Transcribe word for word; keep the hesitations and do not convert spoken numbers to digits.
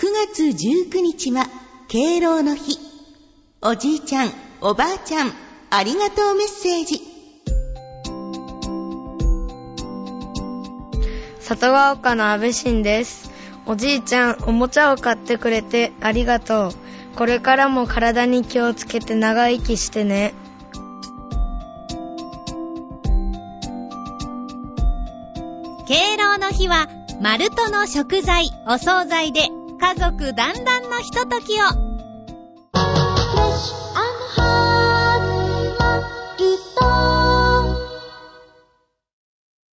くがつじゅうくにちは敬老の日。おじいちゃん、おばあちゃん、ありがとうメッセージ。 里ヶ丘の安倍晋です。おじいちゃん、おもちゃを買ってくれてありがとう。これからも体に気をつけて長生きしてね。 敬老の日はマルトの食材、お惣菜で家族団らんのひとときを。フレッシュ